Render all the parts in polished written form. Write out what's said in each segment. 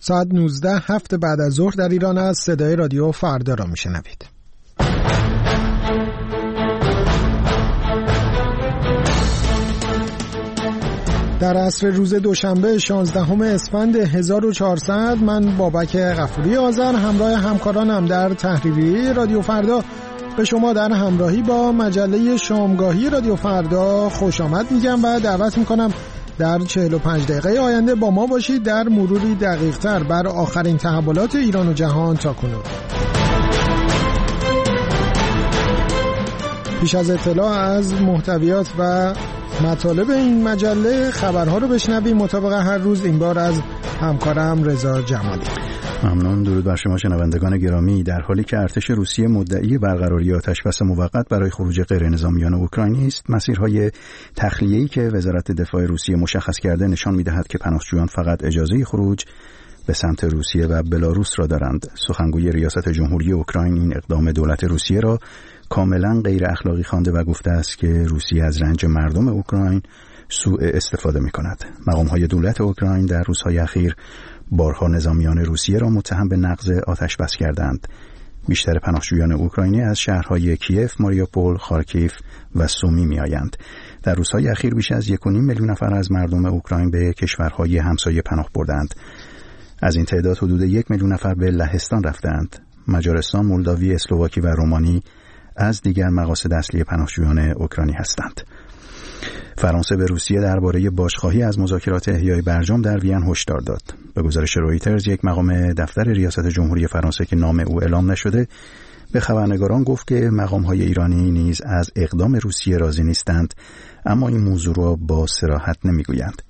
ساعت 19 هفت بعد از ظهر در ایران است. صدای رادیو فردا را میشنوید. در عصر روز دوشنبه 16 اسفند 1400 من بابک غفوری آذر همراه همکارانم در تحریریه رادیو فردا به شما در همراهی با مجله شامگاهی رادیو فردا خوش آمد میگم و دعوت میکنم در 45 دقیقه آینده با ما باشید در مروری دقیق‌تر بر آخرین تحولات ایران و جهان تا کنون. پیش از اطلاع از محتویات و مطالب این مجله خبرها رو بشنویم مطابق هر روز، این بار از همکارم رضا جمالی. ممنون. درود بر شما شنوندگان گرامی. در حالی که ارتش روسیه مدعی برقراری آتش‌بس موقت برای خروج غیرنظامیان اوکراینی است، مسیرهای تخلیه‌ای که وزارت دفاع روسیه مشخص کرده نشان می‌دهد که پناهجویان فقط اجازه خروج به سمت روسیه و بلاروس را دارند. سخنگوی ریاست جمهوری اوکراین این اقدام دولت روسیه را کاملا غیر اخلاقی خوانده و گفته است که روسیه از رنج مردم اوکراین سوء استفاده می‌کند. مقام‌های دولت اوکراین در روزهای اخیر بارها نظامیان روسیه را متهم به نقض آتش بس کردند. بیشتر پناهجویان اوکراینی از شهرهای کیف، ماریوپول، خارکیف و سومی می‌آیند. در روزهای اخیر بیش از 1.5 میلیون نفر از مردم اوکراین به کشورهای همسایه پناه بردند. از این تعداد حدود 1 میلیون نفر به لهستان رفتند. مجارستان، مولداوی، اسلواکی و رومانی از دیگر مقاصد اصلی پناهجویان اوکراینی هستند. فرانسه به روسیه درباره بازخواهی از مذاکرات احیای برجام در وین هشدار داد. به گزارش رویترز، یک مقام دفتر ریاست جمهوری فرانسه که نام او اعلام نشده به خبرنگاران گفت که مقام‌های ایرانی نیز از اقدام روسیه راضی نیستند، اما این موضوع را با صراحت نمیگویند.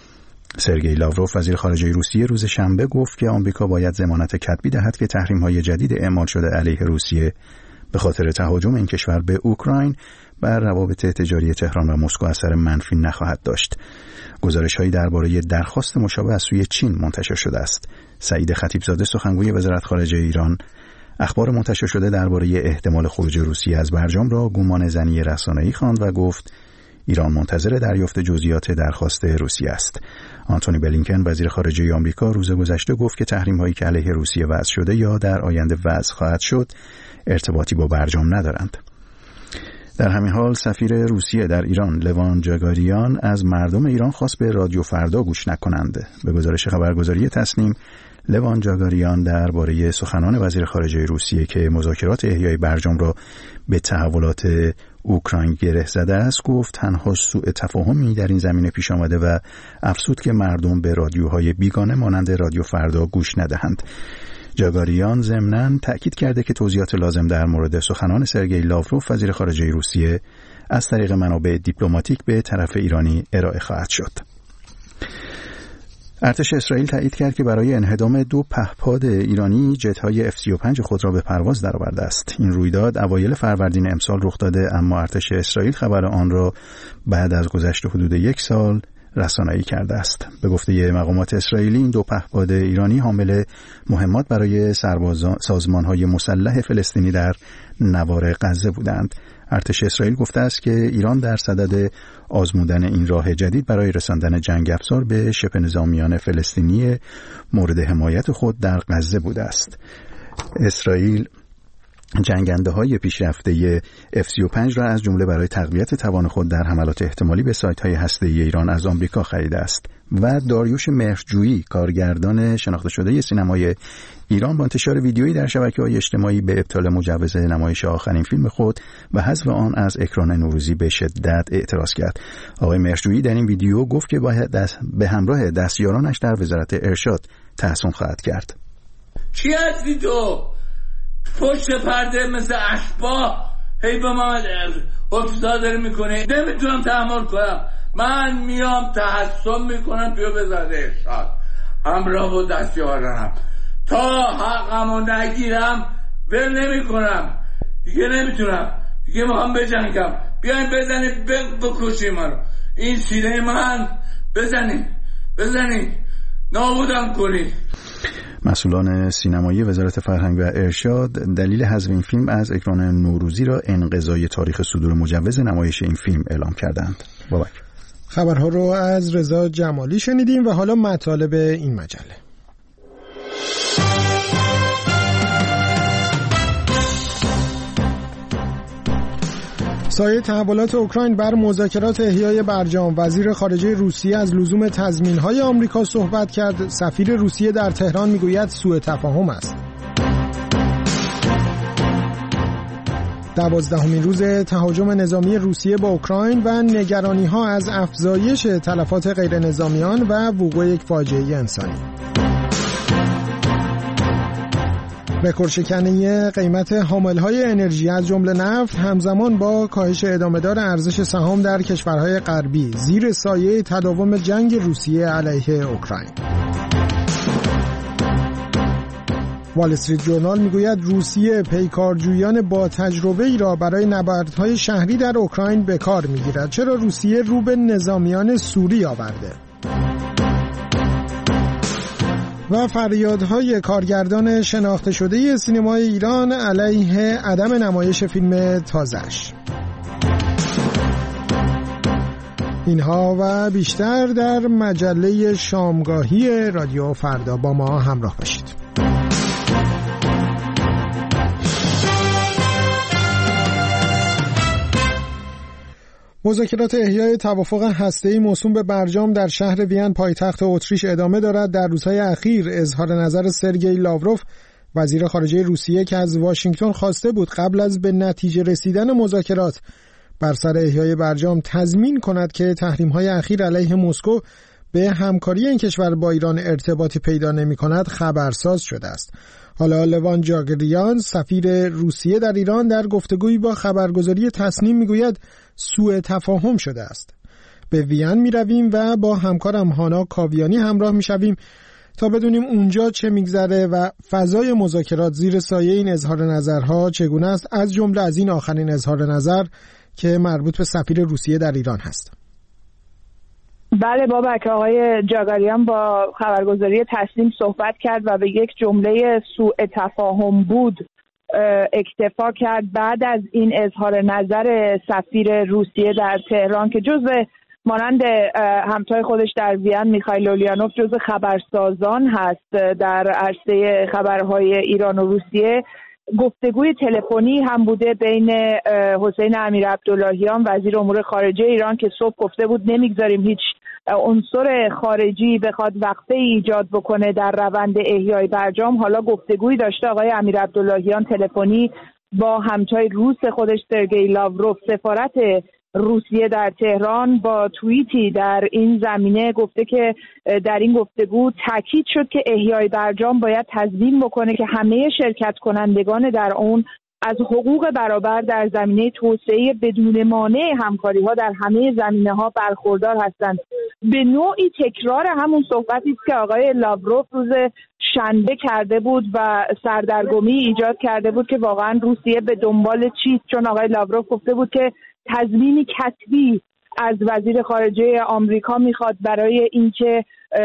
سرگئی لاوروف وزیر خارجه روسیه روز شنبه گفت که آمریکا باید ضمانت کتبی دهد که تحریم‌های جدید اعمال شده علیه روسیه به خاطر تهاجم این کشور به اوکراین بر روابط تجاری تهران و مسکو اثر منفی نخواهد داشت. گزارش‌هایی درباره درخواست مشابه از سوی چین منتشر شده است. سعید خطیبزاده سخنگوی وزارت خارجه ایران اخبار منتشر شده درباره احتمال خروج روسیه از برجام را گمان زنی رسانه‌ای خواند و گفت ایران منتظر دریافت جزئیات درخواست روسیه است. آنتونی بلینکن وزیر خارجه آمریکا روز گذشته گفت که تحریم‌هایی که علیه روسیه وضع شده یا در آینده وضع خواهد شد ارتباطی با برجام ندارند. در همین حال سفیر روسیه در ایران لوان جاگاریان از مردم ایران خواست به رادیو فردا گوش نکنند. به گزارش خبرگزاری تصنیم، لوان جاگاریان درباره سخنان وزیر خارجه روسیه که مذاکرات احیای برجام را به تحولات اوکراین گره زده است گفت تنها سوء تفاهمی در این زمینه پیش آمده و افزود که مردم به رادیوهای بیگانه مانند رادیو فردا گوش ندهند. جاگاریان ضمناً تأکید کرده که توضیحات لازم در مورد سخنان سرگئی لاوروف وزیر خارجه روسیه از طریق منابع دیپلماتیک به طرف ایرانی ارائه خواهد شد. ارتش اسرائیل تایید کرد که برای انهدام 2 پهپاد ایرانی جت‌های F-35 خود را به پرواز درآورده است. این رویداد اوایل فروردین امسال رخ داده، اما ارتش اسرائیل خبر آن را بعد از گذشت حدود 1 سال رسانه‌ای کرده است. به گفته مقامات اسرائیلی این 2 پهپاد ایرانی حامل مهمات برای سازمان‌های مسلح فلسطینی در نوار غزه بودند. ارتش اسرائیل گفته است که ایران در صدد آزمودن این راه جدید برای رساندن جنگ افزار به شبه نظامیان فلسطینی مورد حمایت خود در غزه بوده است. اسرائیل جنگنده‌های پیشرفته F-35 را از جمله برای تقویت توان خود در حملات احتمالی به سایت‌های هسته‌ای ایران از آمریکا خریده است. و داریوش مهرجویی کارگردان شناخته شده سینمای ایران با انتشار ویدیویی در شبکه‌های اجتماعی به ابطال مجوز نمایش آخرین فیلم خود و حذف آن از اکران نوروزی به شدت اعتراض کرد. آقای مهرجویی در این ویدیو گفت که به همراه دستیارانش در وزارت ارشاد تحصیل خواهد کرد. چی هستی تو؟ پشت پرده مثل اشباح هی به من افتاده میکنه، نمیتونم تحمل کنم. من میام تحصیل میکنم توی وزارت ارشاد همراه با دستیارانم تا حقمو نگیرم ول نمیکنم. دیگه نمیتونم، دیگه میخوام بجنگم. بیاین بزنید بکشید منو، این سینه من بزنید نابودم کنید. مسئولان سینمایی وزارت فرهنگ و ارشاد دلیل حذف این فیلم از اکران نوروزی را انقضای تاریخ صدور مجوز نمایش این فیلم اعلام کردند. بابک. خبرها رو از رضا جمالی شنیدیم و حالا مطالب این مجله. سایه تحولات اوکراین بر مذاکرات احیای برجام. وزیر خارجه روسیه از لزوم تضمین‌های آمریکا صحبت کرد. سفیر روسیه در تهران میگوید سوء تفاهم است. 12مین روز تهاجم نظامی روسیه با اوکراین و نگرانی‌ها از افزایش تلفات غیر نظامیان و وقوع یک فاجعه انسانی. رکوردشکنی قیمت حاملهای انرژی از جمله نفت همزمان با کاهش ادامه‌دار ارزش سهام در کشورهای غربی زیر سایه تداوم جنگ روسیه علیه اوکراین. وال استریت جورنال میگوید روسیه پیکارجویان با تجربه ای را برای نبردهای شهری در اوکراین به کار میگیرد. چرا روسیه رو به نظامیان سوری آورده؟ و فریادهای کارگردان شناخته شده سینمای ایران علیه عدم نمایش فیلم تازه‌اش. اینها و بیشتر در مجله شامگاهی رادیو فردا. با ما همراه باشید. مذاکرات احیای توافق هسته‌ای موسوم به برجام در شهر وین پایتخت اتریش ادامه دارد. در روزهای اخیر اظهار نظر سرگئی لاوروف وزیر خارجه روسیه که از واشنگتن خواسته بود قبل از به نتیجه رسیدن مذاکرات بر سر احیای برجام تضمین کند که تحریم‌های اخیر علیه مسکو به همکاری این کشور با ایران ارتباطی پیدا نمی‌کند خبرساز شده است. حالا لوان جاگریان سفیر روسیه در ایران در گفتگویی با خبرگزاری تصنیم میگوید سوء تفاهم شده است. به وین می رویم و با همکارم هانا کاویانی همراه می شویم تا بدونیم اونجا چه میگذره و فضای مذاکرات زیر سایه این اظهار نظرها چگونه است، از جمله از این آخرین اظهار نظر که مربوط به سفیر روسیه در ایران هست. بله بابک، آقای جاگریان با خبرگزاری تصنیم صحبت کرد و به یک جمله سوء تفاهم بود اکتفا کرد بعد از این اظهار نظر سفیر روسیه در تهران که مانند همتای خودش در وین میخائیل اوليانوف جزء خبرسازان هست در عرصه خبرهای ایران و روسیه. گفتگوی تلفنی هم بوده بین حسین امیرعبداللهیان وزیر امور خارجه ایران که صبح گفته بود نمیگذاریم هیچ عنصر خارجی بخواد وقفه ایجاد بکنه در روند احیای برجام. حالا گفتگویی داشته آقای امیرعبداللهیان تلفنی با همتای روس خودش سرگئی لاوروف. سفارت روسیه در تهران با توییتی در این زمینه گفته که در این گفتگو تاکید شد که احیای برجام باید تضمین بکنه که همه شرکت کنندگان در اون از حقوق برابر در زمینه توسعه بدون مانع همکاری‌ها در همه زمینه‌ها برخوردار هستند. به نوعی تکرار همون صحبتی است که آقای لاوروف روز شنبه کرده بود و سردرگمی ایجاد کرده بود که واقعا روسیه به دنبال چیست، چون آقای لاوروف گفته بود که تضمینی کتبی از وزیر خارجه آمریکا میخواد برای اینکه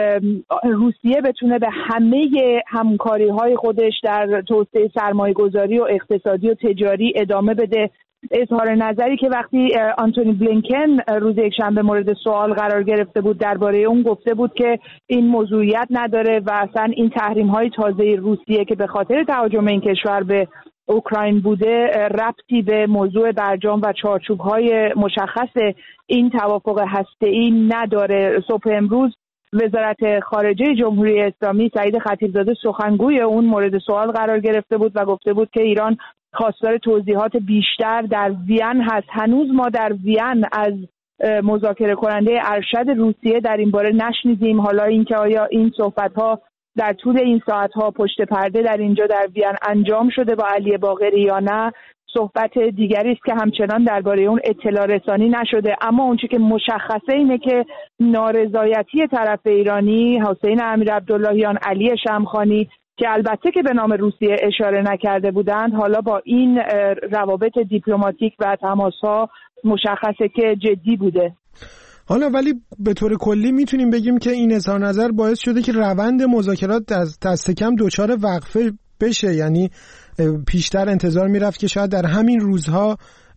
روسیه بتونه به همه همکاری‌های خودش در توسعه سرمایه‌گذاری و اقتصادی و تجاری ادامه بده. اظهار نظری که وقتی آنتونی بلینکن روز یکشنبه مورد سوال قرار گرفته بود درباره اون گفته بود که این موضوعیت نداره و اصلا این تحریم‌های تازه روسیه که به خاطر تهاجم این کشور به اوکراین بوده ربطی به موضوع برجام و چارچوب‌های مشخص این توافق هسته‌ای نداره. صبح امروز وزارت خارجه جمهوری اسلامی سعید خطیبزاده سخنگوی اون مورد سوال قرار گرفته بود و گفته بود که ایران خواستار توضیحات بیشتر در وین هست. هنوز ما در وین از مذاکره کننده ارشد روسیه در این باره نشنیدیم. حالا اینکه آیا این صحبت‌ها در طول این ساعت‌ها پشت پرده در اینجا در وین انجام شده با علی باقری یا نه صحبت دیگری است که همچنان درباره اون اطلاع رسانی نشده. اما اونچه که مشخصه اینه که نارضایتی طرف ایرانی حسین امیرعبداللهیان، علی شمخانی که البته که به نام روسیه اشاره نکرده بودند حالا با این روابط دیپلماتیک و تماس‌ها مشخصه که جدی بوده. حالا ولی به طور کلی میتونیم بگیم که این اظهار نظر باعث شده که روند مذاکرات دست کم دچار وقفه بشه، یعنی پیشتر انتظار میرفت که شاید در همین روزها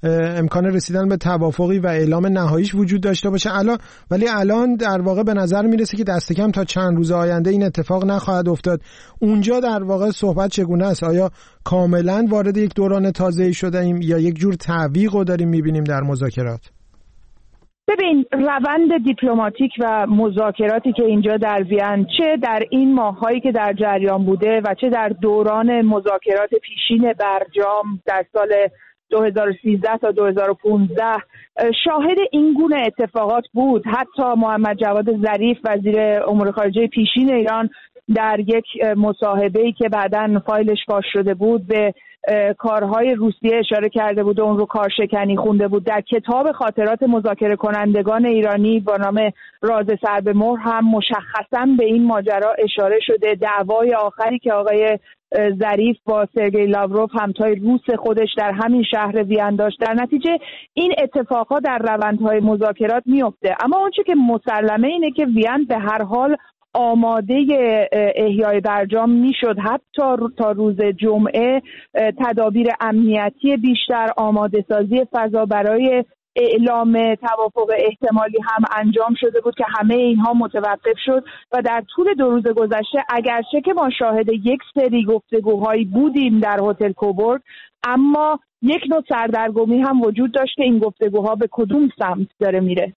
امکان رسیدن به توافقی و اعلام نهاییش وجود داشته باشه. ولی الان در واقع به نظر میرسه که دست کم تا چند روز آینده این اتفاق نخواهد افتاد. اونجا در واقع صحبت چگونه است؟ آیا کاملا وارد یک دوران تازه‌ای شده ایم یا یک جور تعویق رو داریم میبینیم در مذاکرات؟ ببین، روند دیپلماتیک و مذاکراتی که اینجا در وین، چه در این ماهایی که در جریان بوده و چه در دوران مذاکرات پیشین برجام در سال 2013 تا 2015 شاهد این گونه اتفاقات بود. حتی محمد جواد ظریف وزیر امور خارجه پیشین ایران در یک مصاحبه‌ای که بعداً فایلش فاش شده بود به کارهای روسیه اشاره کرده بود و اون رو کارشکنی خونده بود. در کتاب خاطرات مذاکره کنندگان ایرانی با نام راز سر به مهر هم مشخصاً به این ماجرا اشاره شده. دعوای آخری که آقای ظریف با سرگئی لاوروف همتای روس خودش در همین شهر وین داشت، در نتیجه این اتفاقات در روندهای مذاکرات میفته. اما اونچه که مسلمه اینه که وین به هر حال آماده احیای برجام میشد. حتی تا روز جمعه تدابیر امنیتی بیشتر، آماده سازی فضا برای اعلام توافق احتمالی هم انجام شده بود که همه اینها متوقف شد و در طول 2 روز گذشته اگرچه که ما شاهد یک سری گفتگوهایی بودیم در هتل کوبورگ، اما یک نوع سردرگمی هم وجود داشت که این گفتگوها به کدوم سمت داره میره.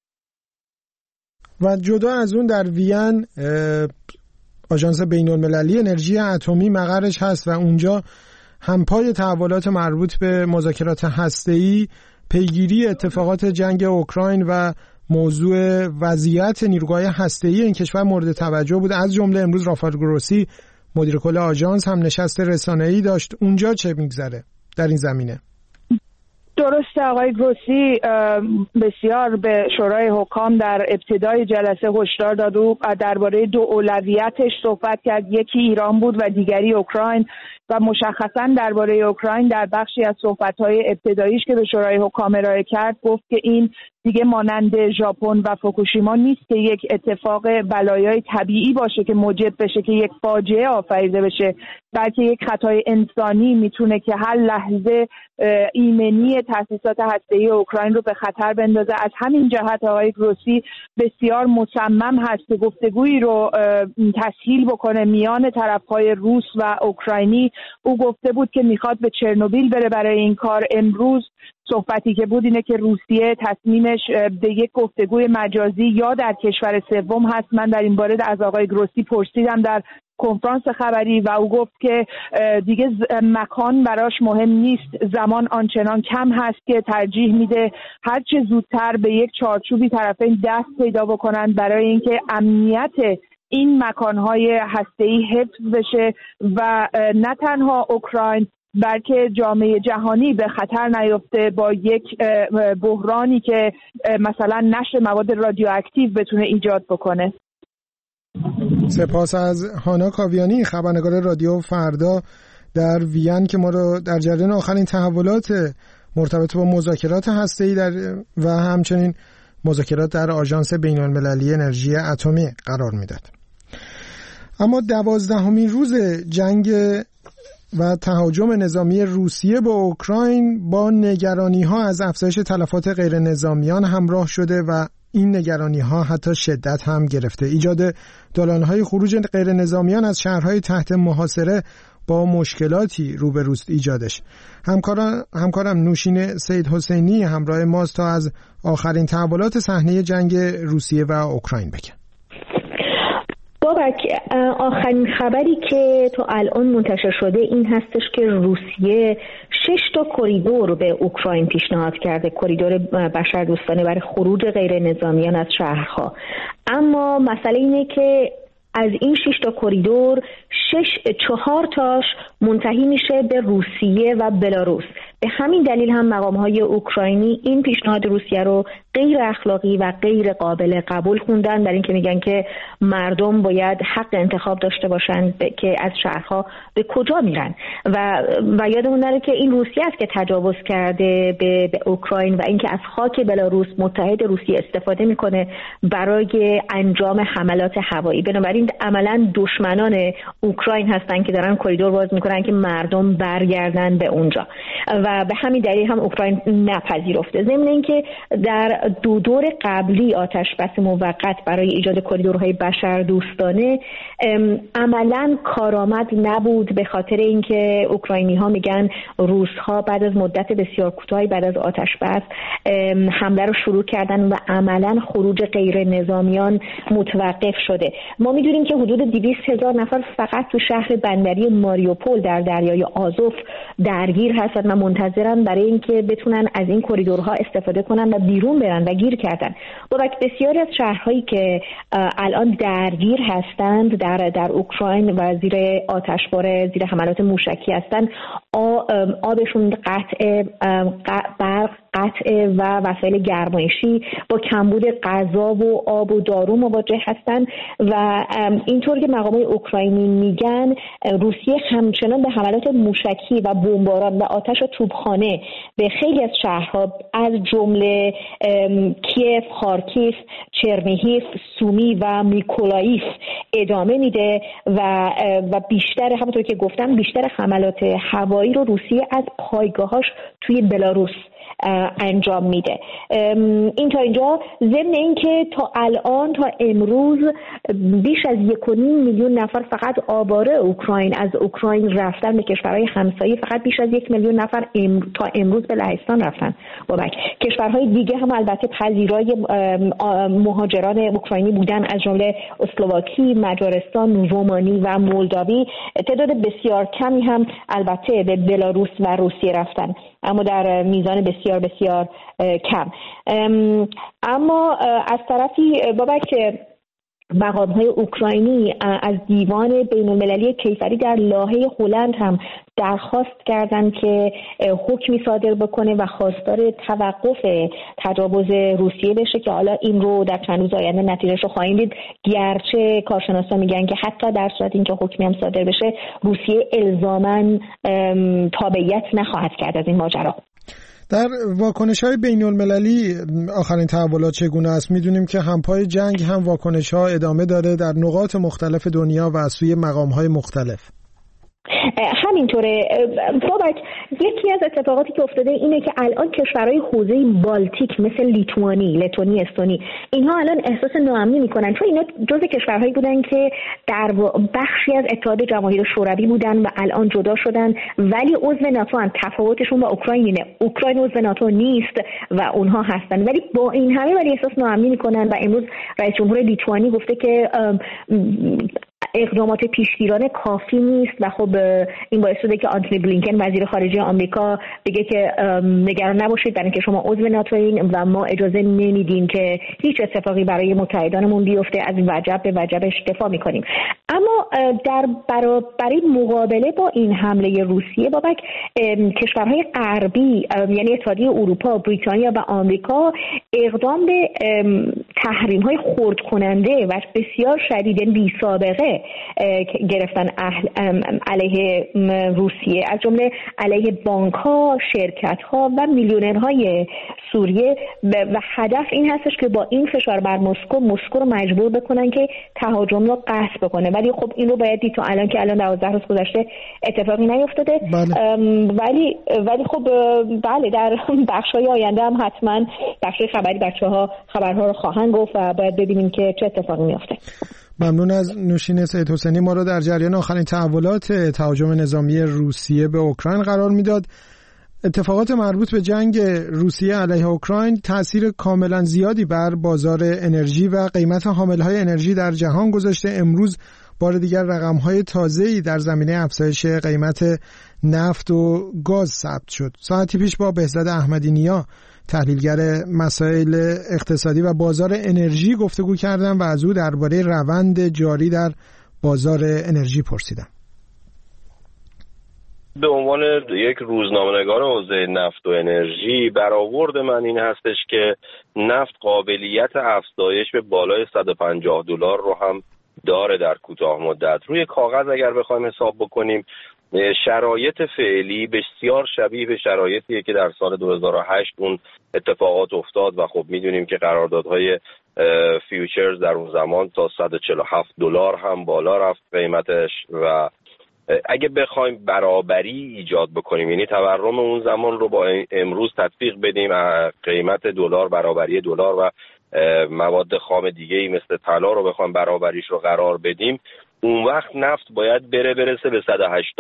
و جدا از اون در وین آژانس بین‌المللی انرژی اتمی مقرش هست و اونجا همپای تحولات مربوط به مذاکرات هسته‌ای، پیگیری اتفاقات جنگ اوکراین و موضوع وضعیت نیروگاه هسته‌ای این کشور مورد توجه بود. از جمله امروز رافائل گروسی مدیر کل آژانس هم نشست رسانه‌ای داشت. اونجا چه میگذره در این زمینه؟ درسته، آقای گروسی بسیار به شورای حکام در ابتدای جلسه هشدار داد و درباره 2 اولویتش صحبت کرد. یکی ایران بود و دیگری اوکراین و مشخصاً درباره اوکراین در بخشی از صحبت‌های ابتداییش که به شورای حکام ارائه کرد گفت که این دیگه مانند ژاپن و فوکوشیما نیست که یک اتفاق بلایای طبیعی باشه که موجب بشه که یک فاجعه آفریده بشه، بلکه یک خطای انسانی میتونه که هر لحظه ایمنی تأسیسات هسته‌ای اوکراین رو به خطر بندازه. از همین جهت آقای گروسی بسیار مصمم هست که گفتگویی رو تسهیل بکنه میان طرف‌های روس و اوکراینی. او گفته بود که میخواد به چرنوبیل بره برای این کار. امروز صحبتی که بود اینه که روسیه تصمیمش به یک گفتگوی مجازی یا در کشور سوم هست. من در این باره از آقای گروسی پرسیدم در کنفرانس خبری و او گفت که دیگه مکان براش مهم نیست، زمان آنچنان کم هست که ترجیح میده هر چه زودتر به یک چارچوبی طرفین دست پیدا بکنن برای اینکه امنیت این مکانهای هسته‌ای حفظ بشه و نه تنها اوکراین بلکه جامعه جهانی به خطر نیفته با یک بحرانی که مثلا نشر مواد رادیواکتیو بتونه ایجاد بکنه. سپاس از هانا کاویانی، خبرنگار رادیو فردا در وین که ما رو در جریان آخرین تحولات مرتبط با مذاکرات هسته‌ای و همچنین مذاکرات در آژانس بین‌المللی انرژی اتمی قرار میداد. اما 12مین روز جنگ و تهاجم نظامی روسیه به اوکراین با نگرانی‌ها از افزایش تلفات غیر نظامیان همراه شده و این نگرانی‌ها حتی شدت هم گرفته. ایجاد دالان‌های خروج غیر نظامیان از شهرهای تحت محاصره با مشکلاتی روبروست ایجادش. همکارم نوشین سید حسینی همراه ماست تا از آخرین تحولات صحنه جنگ روسیه و اوکراین بگه. بابک، آخرین خبری که تا الان منتشر شده این هستش که روسیه 6 تا کریدور به اوکراین پیشنهاد کرده، کریدور بشردوستانه برای خروج غیر نظامیان از شهرها. اما مسئله اینه که از این 6 تا کریدور 4 تاش منتهی میشه به روسیه و بلاروس. به همین دلیل هم مقام‌های اوکراینی این پیشنهاد روسیه رو غیر اخلاقی و غیر قابل قبول خوندن، برای اینکه میگن که مردم باید حق انتخاب داشته باشن که از شهرها به کجا میرن و یادمون نره که این روسیه است که تجاوز کرده به اوکراین و اینکه از خاک بلاروس متحد روسیه استفاده میکنه برای انجام حملات هوایی. بنابراین عملاً دشمنان اوکراین هستن که دارن کریدور باز میکنن که مردم برگردن به اونجا و به همین دلیل هم اوکراین نپذیرفته. ضمن اینکه در دور قبلی آتش بس موقت برای ایجاد کریدورهای بشردوستانه عملاً کارآمد نبود، به خاطر اینکه اوکراینی‌ها میگن روس‌ها بعد از مدت بسیار کوتاهی بعد از آتش بس حمله رو شروع کردن و عملاً خروج غیر نظامیان متوقف شده. ما میدونیم که حدود 200,000 نفر فقط تو شهر بندری ماریوپول در دریای آزوف درگیر هستند و منتظرن برای اینکه بتونن از این کریدورها استفاده کنن و بیرون برن و گیر کردن. بابک بسیاری از شهرهایی که الان درگیر هستند در اوکراین و زیر آتشبار، زیر حملات موشکی هستند، آبشون برق قطع و وسایل گرمایشی، با کمبود غذا و آب و دارو مواجه هستند و اینطور که مقامات اوکراینی میگن روسیه همچنان به حملات موشکی و بمباران و آتش توپخانه به خیلی از شهرها از جمله کیف، خارکیف، چرنیهیف، سومی و میکولایف ادامه میده و بیشتر، همونطور که گفتم، بیشتر حملات هوایی رو روسیه از پایگاهاش توی بلاروس انجام میده. این تا اینجا، ضمن اینکه تا الان تا امروز بیش از 1.5 میلیون نفر فقط آواره اوکراین از اوکراین رفتن به کشورهای همسایه، فقط بیش از 1 میلیون نفر تا امروز به لهستان رفتن. بابک کشورهای دیگه هم البته پذیرای مهاجران اوکراینی بودن، از جمله اسلواکی، مجارستان، رومانی و مولداوی. تعداد بسیار کمی هم البته به بلاروس و روسیه رفتن، اما در میزان بسیار بسیار کم. اما از طرفی بابک مقام‌های اوکراینی از دیوان بین‌المللی کیفری در لاهه هلند هم درخواست کردند که حکمی صادر بکنه و خواستار توقف تجاوز روسیه بشه که حالا این رو در چند روز آینده نتیجهش رو خواهیم دید، گرچه کارشناسا میگن که حتی در صورت اینکه حکمی هم صادر بشه روسیه الزاماً تابعیت نخواهد کرد از این ماجرا. در واکنش‌های بین‌المللی آخرین تحولات چگونه است؟ می‌دونیم که همپای جنگ هم واکنش‌ها ادامه داره در نقاط مختلف دنیا و از سوی مقام‌های مختلف. همینطوره بابک. یکی از اتفاقاتی که افتاده اینه که الان کشورهای حوزه بالتیک مثل لیتوانی، لتونی، استونی، اینها الان احساس ناامنی میکنن، چون اینا جزء کشورهایی بودن که در بخشی از اتحاد جماهیر شوروی بودن و الان جدا شدن ولی عضو ناتو هستن. تفاوتشون با اوکراین اینه، اوکراین عضو ناتو نیست و اونها هستن، ولی با این همه ولی احساس ناامنی میکنن و امروز رئیس جمهور لیتوانی گفته که اقدامات پیشگیرانه کافی نیست و خب این باعث شده که آنتونی بلینکن وزیر خارجه آمریکا بگه که نگران نباشید برای اینکه شما عضو ناتوین و ما اجازه نمیدیم که هیچ اتفاقی برای متحدانمون بیفته، از وجب به وجبش دفاع میکنیم. اما برای مقابله با این حمله روسیه بابک کشورهای غربی یعنی اتحادیه اروپا، بریتانیا و آمریکا اقدام به تحریم‌های خرد کننده و بسیار شدید بی سابقه گرفتن علیه روسیه، از جمله علیه بانک‌ها، شرکت‌ها و میلیونرهای سوریه و هدف این هستش که با این فشار بر مسکو رو مجبور بکنن که تهاجم رو قطع بکنه. ولی خب این رو باید دید تا الان که الان 12 روز گذشته اتفاقی نیفتاده. بله. ولی خب بله در بخش‌های آینده هم حتما بخش‌های خبری بچه‌ها خبرها رو خواهند گفت و باید ببینیم که چه اتفاقی میفته. ممنون از نوشین سید حسینی، ما رو در جریان آخرین تحولات تهاجم نظامی روسیه به اوکراین قرار میداد. اتفاقات مربوط به جنگ روسیه علیه اوکراین تأثیر کاملا زیادی بر بازار انرژی و قیمت حاملهای انرژی در جهان گذاشته. امروز بار دیگر رقم‌های تازه‌ای در زمینه افزایش قیمت نفت و گاز ثبت شد. ساعتی پیش با بهزاد احمدی نیا، تحلیلگر مسائل اقتصادی و بازار انرژی گفتگو کردم و از او درباره روند جاری در بازار انرژی پرسیدم. به عنوان یک روزنامه‌نگار حوزه نفت و انرژی برآورد من این هستش که نفت قابلیت افزایش به بالای $150 رو هم داره در کوتاه مدت. روی کاغذ اگر بخوایم حساب بکنیم شرایط فعلی بسیار شبیه به شرایطیه که در سال 2008 اون اتفاقات افتاد و خب میدونیم که قراردادهای فیوچرز در اون زمان تا $147 هم بالا رفت قیمتش و اگه بخوایم برابری ایجاد بکنیم یعنی تورم اون زمان رو با امروز تطبیق بدیم قیمت دلار برابری دلار و مواد خام دیگه‌ای مثل طلا رو بخوایم برابریش رو قرار بدیم اون وقت نفت باید برسه به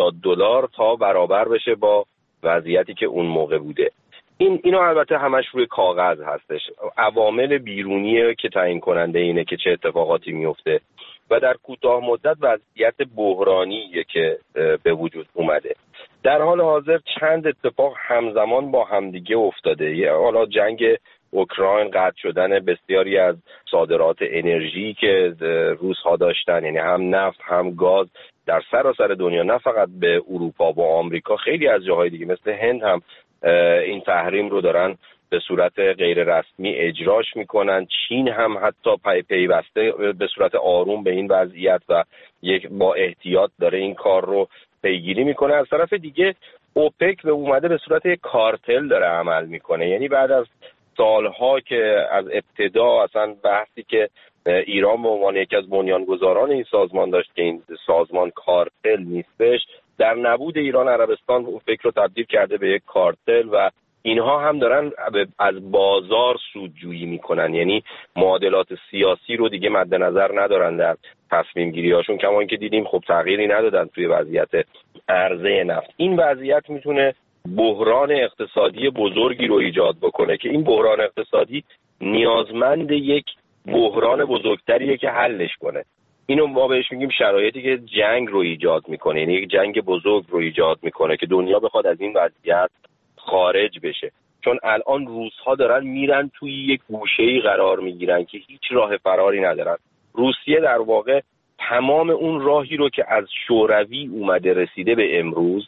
$180 تا برابر بشه با وضعیتی که اون موقع بوده. اینا البته همش روی کاغذ هستش. عوامل بیرونیه که تعیین کننده اینه که چه اتفاقاتی میفته و در کوتاه مدت وضعیت بحرانیه که به وجود اومده. در حال حاضر چند اتفاق همزمان با همدیگه افتاده. حالا جنگ اوکراین، قطع شدن بسیاری از صادرات انرژی که روس‌ها داشتن، یعنی هم نفت هم گاز در سراسر دنیا، نه فقط به اروپا و آمریکا، خیلی از جاهای دیگه مثل هند هم این تحریم رو دارن به صورت غیر رسمی اجراش میکنن. چین هم حتی پیوسته به صورت آروم به این وضعیت و با احتیاط داره این کار رو پیگیری میکنه. از طرف دیگه اوپک به اومده به صورت یک کارتل داره عمل میکنه، یعنی بعد از سالها که از ابتدا اصلا بحثی که ایران به عنوان یکی از بنیانگذاران این سازمان داشت که این سازمان کارتل نیستش، در نبود ایران عربستان اوپک رو تبدیل کرده به یک کارتل و اینها هم دارن از بازار سودجویی میکنن، یعنی معادلات سیاسی رو دیگه مد نظر ندارن در تصمیم گیری هاشون، کما اینکه دیدیم خب تغییری ندادن توی وضعیت عرضه نفت. این وضعیت میتونه بحران اقتصادی بزرگی رو ایجاد بکنه که این بحران اقتصادی نیازمند یک بحران بزرگتریه که حلش کنه. اینو ما بهش میگیم شرایطی که جنگ رو ایجاد میکنه، یعنی یک جنگ بزرگ رو ایجاد میکنه که دنیا بخواد از این وضعیت خارج بشه. چون الان روس‌ها دارن میرن توی یک گوشه‌ای قرار میگیرن که هیچ راه فراری ندارن. روسیه در واقع تمام اون راهی رو که از شوروی اومده رسیده به امروز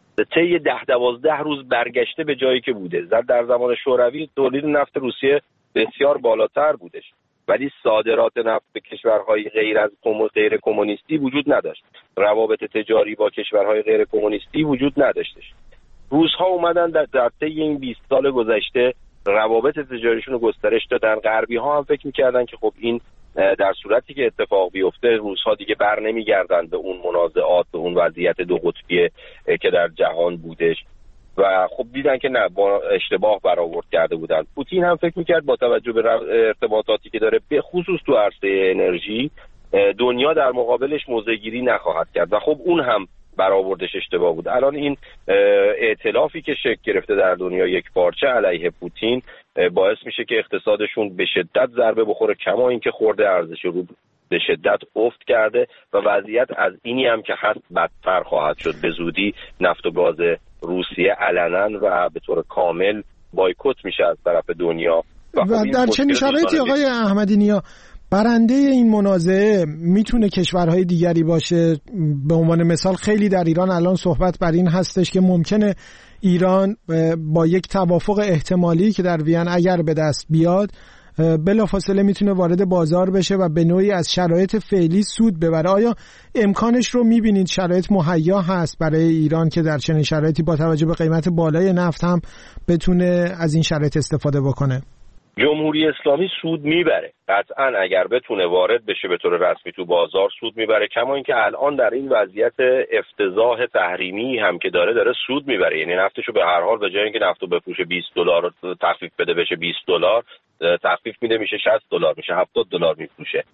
طی 10-12 روز برگشته به جایی که بوده. در زمان شوروی تولید نفت روسیه بسیار بالاتر بودش ولی صادرات نفت به کشورهای غیر کمونیستی وجود نداشت. روابط تجاری با کشورهای غیر کمونیستی وجود نداشتش. روس‌ها اومدن در طی این 20 سال گذشته روابط تجاریشون رو گسترش دادن. غربی‌ها هم فکر می‌کردن که خب این در صورتی که اتفاق بیفته روس‌ها دیگه بر نمیگردن به اون منازعات، به اون وضعیت دو قطبی که در جهان بودش و خب دیدن که نه، با اشتباه برآورد کرده بودن. پوتین هم فکر می‌کرد با توجه به ارتباطاتی که داره به خصوص تو عرصه انرژی دنیا در مقابلش موضع‌گیری نخواهد کرد و خب اون هم برآوردش اشتباه بود. الان این ائتلافی که شکل گرفته در دنیا یک پارچه علیه پوتین باعث میشه که اقتصادشون به شدت ضربه بخوره، کما اینکه خورده ارزش روبل به شدت افت کرده و وضعیت از اینی هم که هست بدتر خواهد شد. به زودی نفت و گاز روسیه علنا و به طور کامل بایکوت میشه از طرف دنیا و در چنین شرایطی آقای احمدی نیا برنده این منازعه میتونه کشورهای دیگری باشه؟ به عنوان مثال خیلی در ایران الان صحبت بر این هستش که ممکنه ایران با یک توافق احتمالی که در وین اگر به دست بیاد بلافاصله میتونه وارد بازار بشه و به نوعی از شرایط فعلی سود ببره. آیا امکانش رو میبینید؟ شرایط مهیا هست برای ایران که در چنین شرایطی با توجه به قیمت بالای نفت هم بتونه از این شرایط استفاده بکنه؟ جمهوری اسلامی سود میبره قطعا، اگر بتونه وارد بشه به طور رسمی تو بازار سود میبره، کما اینکه الان در این وضعیت افتضاح تحریمی هم که داره سود میبره. یعنی نفتشو به هر حال به جای اینکه نفتو بفروشه $20 تخفیف بده بشه $20 تخفیف میده میشه $60 میشه $70 میفروشه.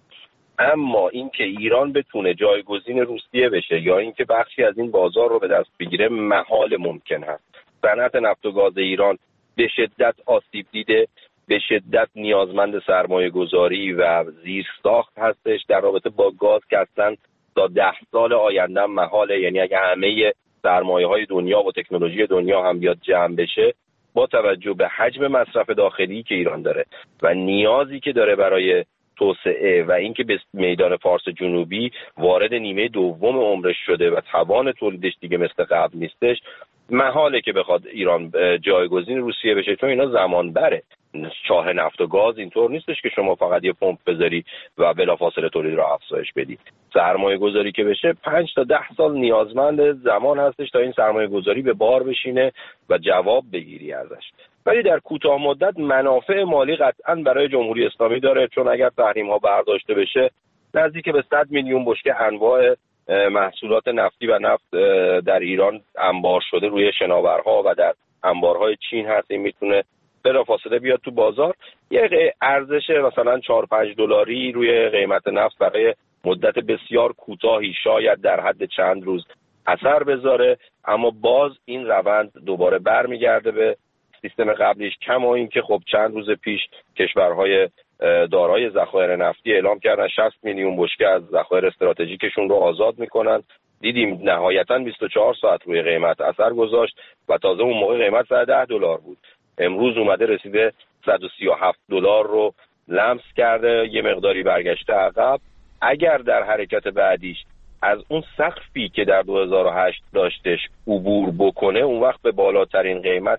اما اینکه ایران بتونه جایگزین روسیه بشه یا اینکه بخشی از این بازار رو به دست بگیره محال ممکن هست. صنعت نفت و گاز ایران به شدت آسیب دیده، به شدت نیازمند سرمایه گذاری و زیر ساخت هستش در رابطه با گاز که اصلا تا 10 سال آینده محاله. یعنی اگه همه سرمایه های دنیا و تکنولوژی دنیا هم بیاد جمع بشه با توجه به حجم مصرف داخلی که ایران داره و نیازی که داره برای توسعه و اینکه به میدان فارس جنوبی وارد نیمه دوم عمرش شده و توان تولیدش دیگه مثل قبل نیستش، محاله که بخواد ایران جایگزین روسیه بشه، چون اینا زمان بره. چاه نفت و گاز اینطور نیستش که شما فقط یه پمپ بذاری و بلافاصله تولید رو افزایش بدی. سرمایه گذاری که بشه 5 تا 10 سال نیازمند زمان هستش تا این سرمایه گذاری به بار بشینه و جواب بگیری ازش. ولی در کوتاه مدت منافع مالی قطعاً برای جمهوری اسلامی داره، چون اگر تحریم ها برداشته بشه نزدیک به 100 میلیون بشکه انواع محصولات نفتی و نفت در ایران انبار شده روی شناورها و در انبارهای چین هست. این میتونه بلافاصله بیاد تو بازار، یه ارزش مثلا 4-5 دلاری روی قیمت نفت برای مدت بسیار کوتاهی شاید در حد چند روز اثر بذاره، اما باز این روند دوباره برمیگرده به سیستم قبلیش. کما این که خب چند روز پیش کشورهای دارای ذخایر نفتی اعلام کردن 60 میلیون بشکه از ذخایر استراتژیکشون رو آزاد میکنن. دیدیم نهایتاً 24 ساعت روی قیمت اثر گذاشت و تازه اون موقع قیمت 110 دلار بود. امروز اومده رسیده 137 دلار رو لمس کرده، یه مقداری برگشته عقب. اگر در حرکت بعدیش از اون سقفی که در 2008 داشتش عبور بکنه، اون وقت به بالاترین قیمت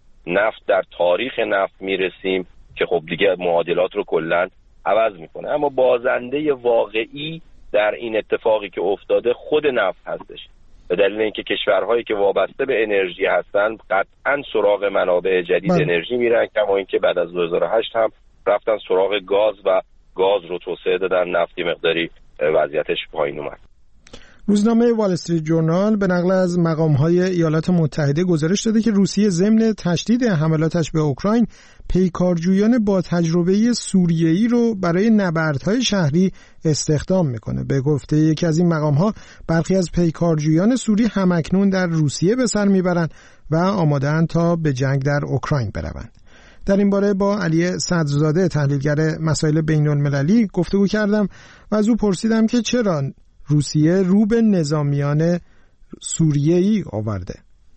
نفت در تاریخ نفت میرسیم که خب دیگه معادلات رو کلاً عوض میکنه. اما بازنده واقعی در این اتفاقی که افتاده خود نفت هستش، به دلیل اینکه کشورهایی که وابسته به انرژی هستن قطعاً سراغ منابع جدید انرژی میرن، کما اینکه بعد از 2008 هم رفتن سراغ گاز و گاز رو توسعه دادن. نفتی مقداری وضعیتش پایین اومد. روزنامه وال استریت جورنال به نقل از مقام‌های ایالات متحده گزارش داده که روسیه ضمن تشدید حملاتش به اوکراین پیکارجویان با تجربه سوریه‌ای رو برای نبردهای شهری استخدام میکنه. به گفته یکی از این مقام‌ها برخی از پیکارجویان سوری همکنون در روسیه به سر میبرند و آماده‌اند تا به جنگ در اوکراین بروند. در این باره با علی صدرزاده تحلیلگر مسائل بین‌المللی گفتگو کردم و از او پرسیدم که چرا روسیه رو به نظامیان سوریه‌ای آورده.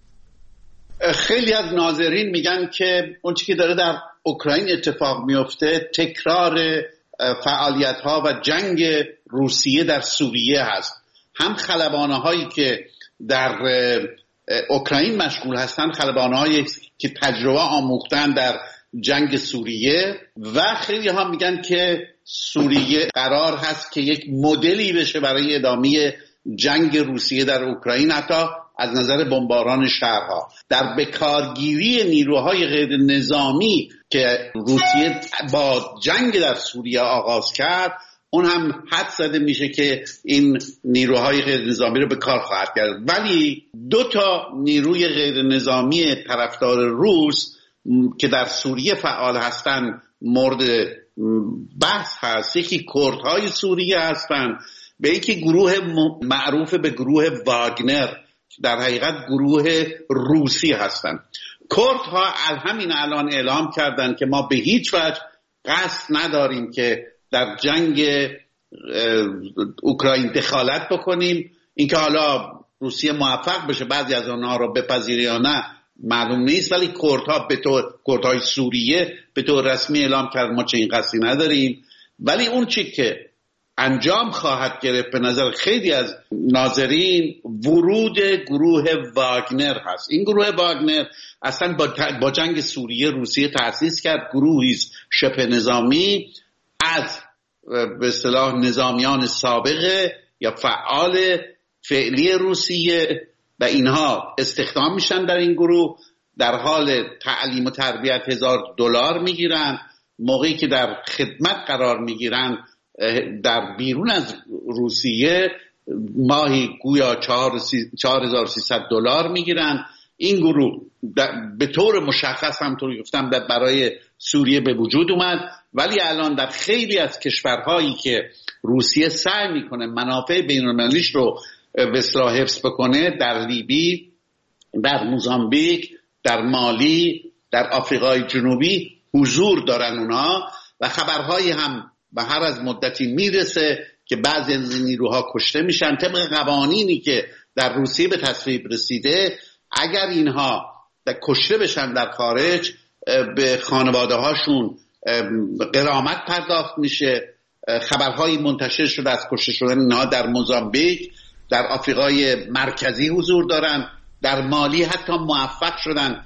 خیلی از ناظرین میگن که اون چیزی که داره در اوکراین اتفاق میفته تکرار فعالیت‌ها و جنگ روسیه در سوریه هست. هم خلبانه‌هایی که در اوکراین مشغول هستن خلبانه‌هایی که تجربه آموختن در جنگ سوریه، و خیلی ها میگن که سوریه قرار هست که یک مدلی بشه برای ادامه جنگ روسیه در اوکراین، حتی از نظر بمباران شهرها. در بکارگیری نیروهای غیر نظامی که روسیه با جنگ در سوریه آغاز کرد، اون هم حد زده میشه که این نیروهای غیر نظامی رو به کار خواهد کرد. ولی 2 نیروی غیر نظامی طرفدار روس که در سوریه فعال هستن مورد بحث هست. یکی کردهای سوریه هستن، به یکی گروه معروف به گروه واگنر، در حقیقت گروه روسی هستن. کردها همین الان اعلام کردن که ما به هیچ وجه قصد نداریم که در جنگ اوکراین دخالت بکنیم. اینکه حالا روسیه موفق بشه بعضی از آنها رو بپذیره یا نه معلوم نیست، ولی کردهای سوریه به طور رسمی اعلام کرد ما چنین قصدی نداریم. ولی اون چی که انجام خواهد گرفت به نظر خیلی از ناظرین ورود گروه واگنر هست. این گروه واگنر اصلا با جنگ سوریه روسیه تأسیس کرد. گروهی شبه نظامی از به اصطلاح نظامیان سابق یا فعال فعلی روسیه و اینها استخدام میشن در این گروه. در حال تعلیم و تربیت $1000 میگیرن. موقعی که در خدمت قرار میگیرن در بیرون از روسیه ماهی گویا $4300 میگیرن. این گروه به طور مشخص همونطور گفتم برای سوریه به وجود اومد، ولی الان در خیلی از کشورهایی که روسیه سعی میکنه منافع بین‌المللیش رو به اصطلاح حفظ بکنه، در لیبی، در موزامبیک، در مالی، در آفریقای جنوبی حضور دارن اونها، و خبرهایی هم به هر از مدتی میرسه که بعضی از نیروها کشته میشن. طبق قوانینی که در روسیه به تصویب رسیده، اگر اینها کشته بشن در خارج به خانواده هاشون غرامت پرداخت میشه خبرهایی منتشر شده از کشته شدن اینها در موزامبیک، در آفریقای مرکزی حضور دارن، در مالی حتی موفق شدن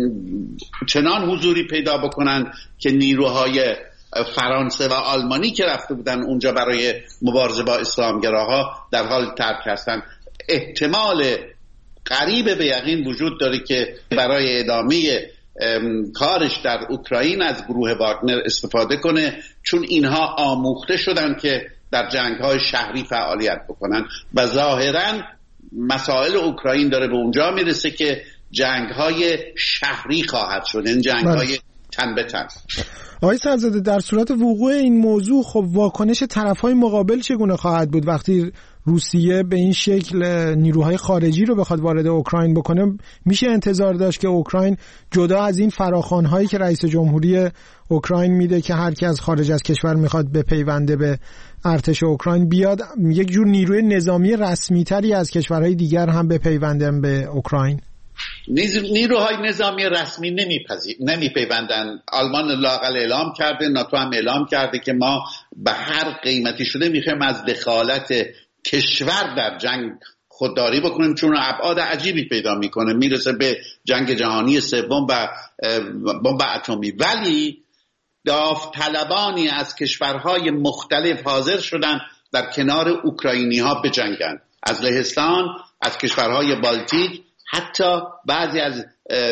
چنان حضوری پیدا بکنن که نیروهای فرانسه و آلمانی که رفته بودن اونجا برای مبارزه با اسلامگراها در حال ترک هستن. احتمال قریب به یقین وجود داره که برای ادامه کارش در اوکراین از گروه واگنر استفاده کنه، چون اینها آموخته شدن که در جنگ‌های شهری فعالیت بکنن و ظاهراً مسائل اوکراین داره به اونجا میرسه که جنگ‌های شهری خواهد شد، این جنگ‌های تن به تن. آقای سرزاده، در صورت وقوع این موضوع خب واکنش طرف‌های مقابل چگونه خواهد بود وقتی روسیه به این شکل نیروهای خارجی رو بخواد وارد اوکراین بکنه؟ میشه انتظار داشت که اوکراین جدا از این فراخوان‌هایی که رئیس جمهوری اوکراین میده که هر کی از خارج از کشور میخواد بپیونده به ارتش اوکراین بیاد، یک جور نیروی نظامی رسمی‌تری از کشورهای دیگر هم بپیوندن به اوکراین؟ نیروهای نظامی رسمی نمیپیوندن. آلمان لااقل اعلام کرده، ناتو هم اعلام کرده که ما به هر قیمتی شده میخوایم از دخالت کشور در جنگ خودداری بکنیم، چون ابعاد عجیبی پیدا میکنه، میرسه به جنگ جهانی سوم و بمب اتمی. ولی داوطلبانی از کشورهای مختلف حاضر شدن در کنار اوکراینی ها بجنگن، از لهستان، از کشورهای بالتیک، حتی بعضی از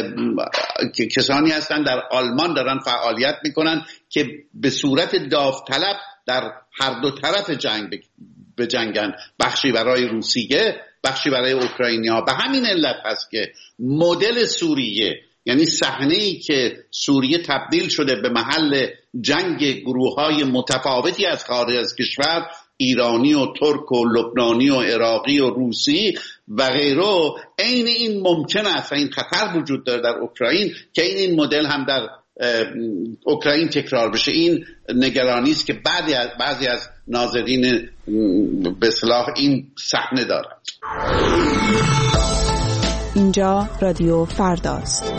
کسانی هستن در آلمان دارن فعالیت میکنن که به صورت داوطلب در هر دو طرف جنگ بجنگن، بخشی برای روسیه، بخشی برای اوکراینیا. به همین علت هست که مدل سوریه، یعنی صحنه‌ای که سوریه تبدیل شده به محل جنگ گروه‌های متفاوتی از خارج از کشور، ایرانی و ترک و لبنانی و عراقی و روسی و غیره، عین این ممکن است، این خطر وجود داره در اوکراین که این مدل هم در اوکراین تکرار بشه. این نگرانی است که بعضی از ناظرین به اصطلاح این صحنه دارند. اینجا رادیو فرداست.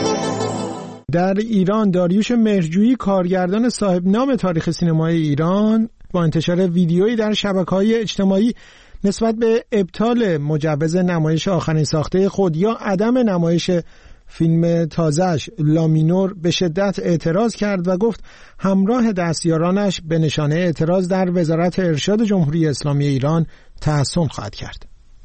در ایران داریوش مهرجویی، کارگردان صاحب نام تاریخ سینمای ایران، با انتشار ویدیویی در شبکه‌های اجتماعی نسبت به ابطال مجوز نمایش آخرین ساخته خود یا عدم نمایش فیلم تازه‌اش لامینور به شدت اعتراض کرد و گفت همراه دستیارانش به نشانه اعتراض در وزارت ارشاد جمهوری اسلامی ایران تحصن خواهد کرد.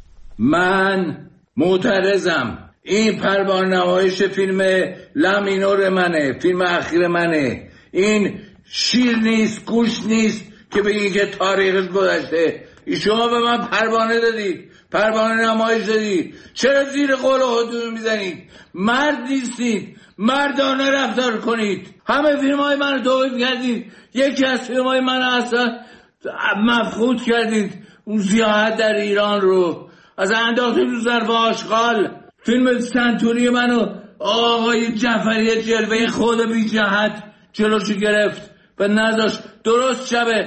من معترضم. این پروانه نمایش فیلم لامینور منه، فیلم اخیر منه. این شیر نیست، گوش نیست که بگی که تاریخش گذشته. شما به من پروانه دادید، پروانه نمایش دادید، چرا زیر قول خودتون میزنید؟ مرد نیستید، مردانه رفتار کنید. همه فیلم‌های من رو توقیف کردید، یکی از فیلم‌های من اصلا مفقود کردید، اون سیاحت در ایران رو از انداختید رو ظرف آشغال. فیلم سنتوری منو آقای جعفری جلوه خود بی جهت جلوشو گرفت و نذاشت. درست شبه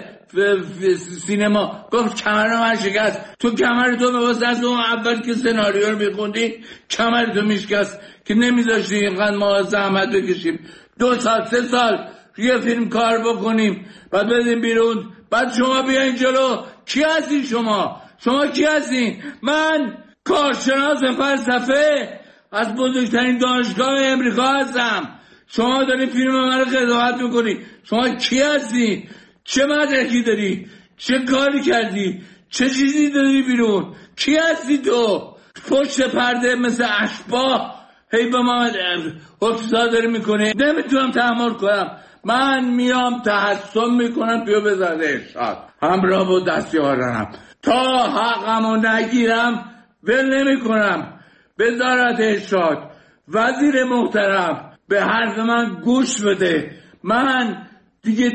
سینما گفت کمر من شکست. تو کمر تو می‌واسه از اون اول که سناریو رو می‌خوندی کمر تو میشکست که نمیذاشتی اینقدر ما زحمت بکشیم 2 سال 3 سال یه فیلم کار بکنیم بعد بدیم بیرون، بعد شما بیاین جلو. کی هستی شما کی هستی؟ من کارشناس فلسفه از بزرگترین دانشگاه امریکا هستم. شما داری فیلم من رو قضاوت میکنی. شما کی هستی؟ چه مدرکی داری؟ چه کاری کردی؟ چه چیزی داری بیرون؟ کی هستی تو؟ پشت پرده مثل اشباح هی به ما حفظا داری میکنی. نمیتونم تحمل کنم. من میام تحصن میکنم بیا بزرد ارشاد همراه با دستیارانم تا حقمو نگیرم ول نمیکنم. وزارت ارشاد، وزیر محترم به حرف من گوش بده. من دیگه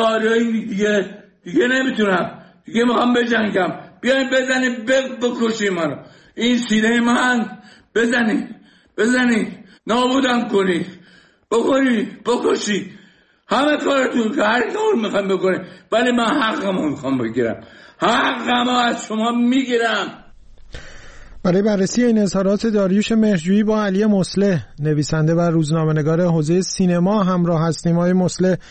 نمیتونم، دیگه میخوام بجنگم. بیاین بزنید بکشید منو. این سینه من بزنید نابودم کنید، بکشید. همه کارتون که هر کار میخوام بکنید، ولی من حقمو میخوام بگیرم. حقمو از شما میگیرم. برای بررسی این اظهارات داریوش مهرجویی با علی مصلح، نویسنده و روزنامه‌نگار حوزه سینما همراه هستیم. آقای مصلح،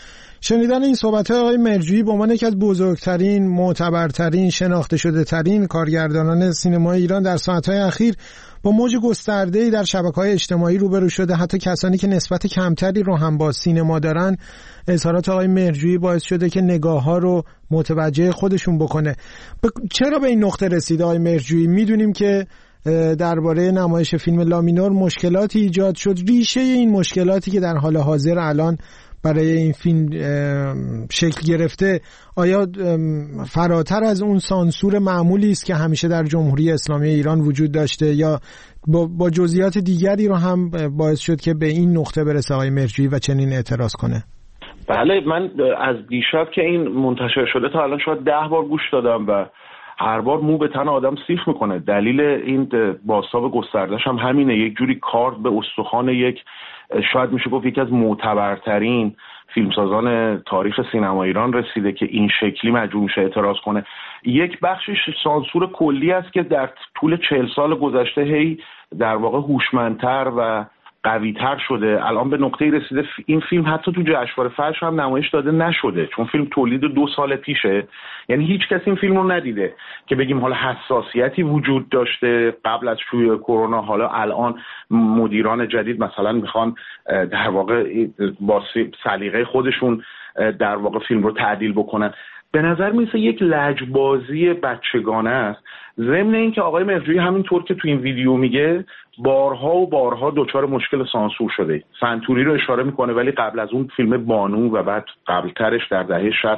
شنیدن این صحبت‌های آقای مهرجویی به عنوان یکی از بزرگترین، معتبرترین، شناخته شده ترین کارگردانان سینمای ایران در ساعت‌های اخیر با موج گسترده‌ای در شبکه‌های اجتماعی روبرو شده. حتی کسانی که نسبت کمتری رو هم با سینما دارن، اظهارات آقای مهرجویی باعث شده که نگاه‌ها رو متوجه خودشون بکنه. چرا به این نقطه رسید آقای مهرجویی؟ می‌دونیم که درباره نمایش فیلم لامینور مشکلاتی ایجاد شد. ریشه این مشکلاتی که در حال حاضر الان برای این فیلم شکل گرفته آیا فراتر از اون سانسور معمولی است که همیشه در جمهوری اسلامی ایران وجود داشته، یا با جزئیات دیگری رو هم باعث شد که به این نقطه برسه آقای مهرجویی و چنین اعتراض کنه؟ بله، من از دیشب که این منتشر شده تا الان شاید 10 بار گوش دادم و هر بار مو به تن آدم سیخ میکنه. دلیل این بازتاب گسترده‌اش هم همینه، یک جوری کار به استخوان یک، شاید میشه گفت یکی از معتبرترین فیلمسازان تاریخ سینما ایران رسیده که این شکلی مجبور میشه اعتراض کنه. یک بخشش سانسور کلی است که در طول 40 سال گذشته هی در واقع هوشمندتر و قوی‌تر شده. الان به نقطه‌ای رسیده این فیلم حتی تو جشنواره فجر هم نمایش داده نشده، چون فیلم تولید 2 سال پیشه. یعنی هیچ کس این فیلم رو ندیده که بگیم حالا حساسیتی وجود داشته قبل از شیوع کرونا، حالا الان مدیران جدید مثلا میخوان در واقع با سلیقه خودشون در واقع فیلم رو تعدیل بکنن. به نظر میسه یک لجبازی بچگانه است، ضمن این که آقای مهرجویی همینطور که تو این ویدیو میگه بارها و بارها دچار مشکل سانسور شده. سنتوری رو اشاره میکنه، ولی قبل از اون فیلم بانو و بعد قبلترش در دهه 60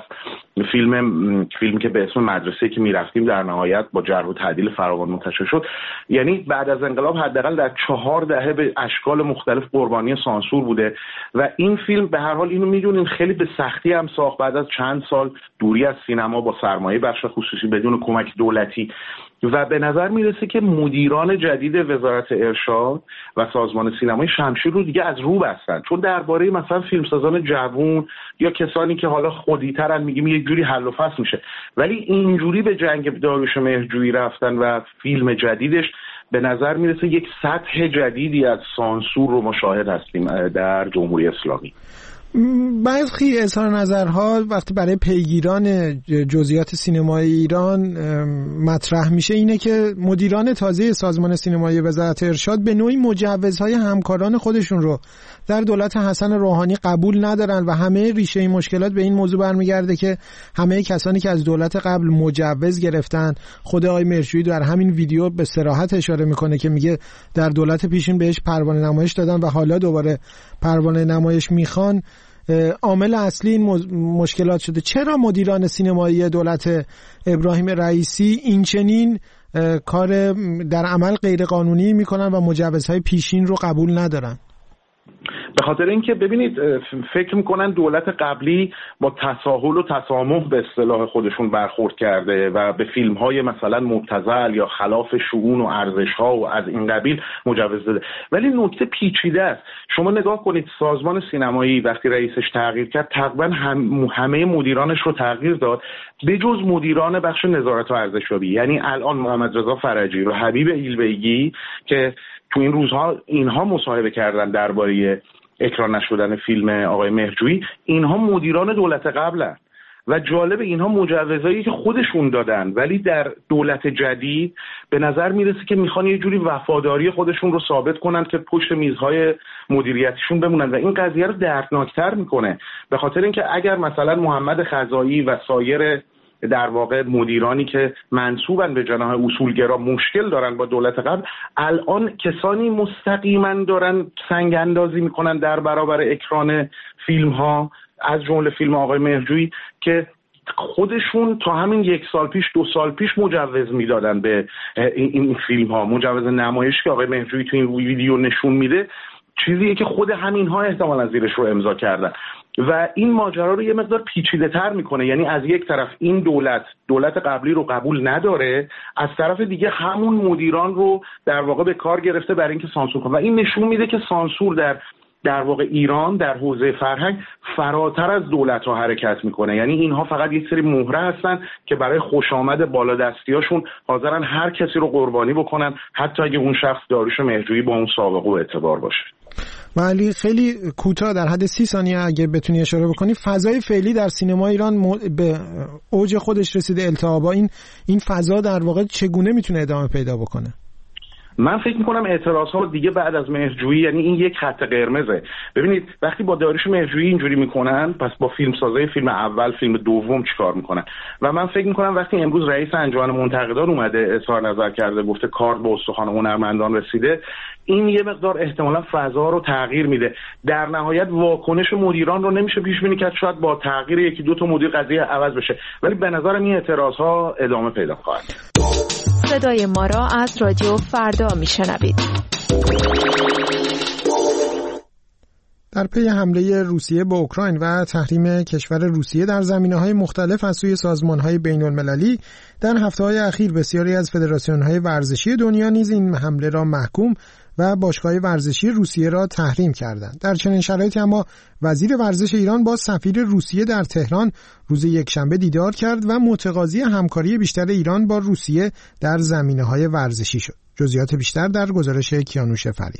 فیلم که به اسم مدرسه که میرفتیم در نهایت با جرح و تعدیل فراوان منتشر شد. یعنی بعد از انقلاب حداقل در 4 دهه به اشکال مختلف قربانی سانسور بوده و این فیلم به هر حال اینو میدونین خیلی به سختی هم ساخت بعد از چند سال دوری از سینما با سرمایه بخش خصوصی بدون کمک دولتی. و به نظر میرسه که مدیران جدید وزارت ارشاد و سازمان سینمای شمشیر رو دیگه از رو بستن، چون درباره مثلا فیلمسازان جوان یا کسانی که حالا خودی‌ترن میگیم یک جوری حل و فصل میشه، ولی اینجوری به جنگ داریوش مهرجویی رفتن و فیلم جدیدش به نظر میرسه یک سطح جدیدی از سانسور رو مشاهد هستیم در جمهوری اسلامی. برخی اظهار نظرها وقتی برای پیگیران جزئیات سینمای ایران مطرح میشه اینه که مدیران تازه سازمان سینمایی وزارت ارشاد به نوعی مجوزهای همکاران خودشون رو در دولت حسن روحانی قبول ندارن و همه ریشه این مشکلات به این موضوع برمیگرده که همه کسانی که از دولت قبل مجوز گرفتن، خود آقای مهرجویی در همین ویدیو به صراحت اشاره میکنه که میگه در دولت پیشین بهش پروانه نمایش دادن و حالا دوباره پروانه نمایش میخوان، عامل اصلی این مشکلات شده. چرا مدیران سینمایی دولت ابراهیم رئیسی این چنین کار در عمل غیر قانونی میکنن و مجوزهای پیشین رو قبول ندارن؟ به خاطر اینکه ببینید فکر میکنن دولت قبلی با تساهل و تسامح به اصطلاح خودشون برخورد کرده و به فیلم‌های مثلا مبتذل یا خلاف شؤون و ارزش‌ها و از این قبیل مجوز داده. ولی نکته پیچیده است. شما نگاه کنید سازمان سینمایی وقتی رئیسش تغییر کرد تقریبا همه مدیرانش رو تغییر داد به جز مدیران بخش نظارت و ارزشیابی. یعنی الان محمد رضا فرجی و حبیب ایلبیگی که تو این روزها اینها مصاحبه کردن درباره اکران نشدن فیلم آقای مهرجویی، اینها مدیران دولت قبلن و جالب اینها مجوزایی که خودشون دادن، ولی در دولت جدید به نظر میرسه که میخوان یه جوری وفاداری خودشون رو ثابت کنن که پشت میزهای مدیریتیشون بمونن و این قضیه رو دردناکتر میکنه. به خاطر اینکه اگر مثلا محمد خزایی و سایر در واقع مدیرانی که منسوبن به جناح اصولگرا مشکل دارن با دولت قبل، الان کسانی مستقیما دارن سنگ اندازی میکنن در برابر اکران فیلم ها، از جمله فیلم آقای مهرجویی که خودشون تا همین 1 سال پیش 2 سال پیش مجوز میدادن به این فیلم ها. مجوز نمایش که آقای مهرجویی تو این ویدیو نشون میده چیزیه که خود همین ها احتمالاً زیرش رو امضا کردن و این ماجرا رو یه مقدار پیچیده تر میکنه. یعنی از یک طرف این دولت قبلی رو قبول نداره، از طرف دیگه همون مدیران رو در واقع به کار گرفته برای اینکه سانسور کنه و این نشون میده که سانسور در در واقع ایران در حوزه فرهنگ فراتر از دولت‌ها حرکت میکنه. یعنی اینها فقط یک سری مهره هستن که برای خوش آمد بالادستیاشون حاضرن هر کسی رو قربانی بکنن، حتی اگه اون شخص داریوش مهرجویی با اون سابقه و اعتبار باشه. ولی خیلی کوتاه در حد 30 ثانیه اگه بتونی اشاره بکنی، فضای فعلی در سینما ایران به اوج خودش رسیده، التهابا، این فضا در واقع چگونه میتونه ادامه پیدا بکنه؟ من فکر میکنم اعتراض‌ها دیگه بعد از مهرجویی، یعنی این یک خط قرمزه. ببینید وقتی با داریوش مهرجویی اینجوری میکنن، پس با فیلمسازای فیلم اول، فیلم دوم چیکار میکنن؟ و من فکر میکنم وقتی امروز رئیس انجمن منتقدان اومده اظهار نظر کرده، گفته کار به استخوان هنرمندان رسیده، این یه مقدار احتمالاً فضا رو تغییر میده. در نهایت واکنش مدیران رو نمیشه پیش بینی کرد، شاید با تغییر یکی دو تا مدیر قضیه عوض بشه، ولی به نظرم این اعتراض‌ها ادامه پیدا خواهد. صدای ما را از رادیو فردا میشنوید. در پی حمله روسیه به اوکراین و تحریم کشور روسیه در زمینه‌های مختلف از سوی سازمان‌های بین‌المللی، در هفته‌های اخیر بسیاری از فدراسیون‌های ورزشی دنیا نیز این حمله را محکوم و باشگاه ورزشی روسیه را تحریم کردند. در چنین شرایطی اما وزیر ورزش ایران با سفیر روسیه در تهران روز یکشنبه دیدار کرد و متقاضی همکاری بیشتر ایران با روسیه در زمینه‌های ورزشی شد. جزئیات بیشتر در گزارش کیانوش فرید.